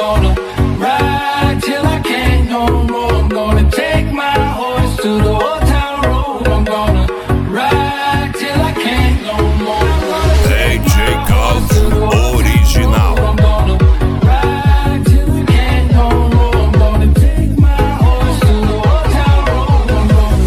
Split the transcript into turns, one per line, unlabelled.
gonna ride till I can't no more. I'm gonna take my horse to the old town road. I'm gonna ride till I can't no more.
DJ Caos original.
I'm gonna ride till I can't no more. I'm gonna take my horse to the old town road. I'm gonna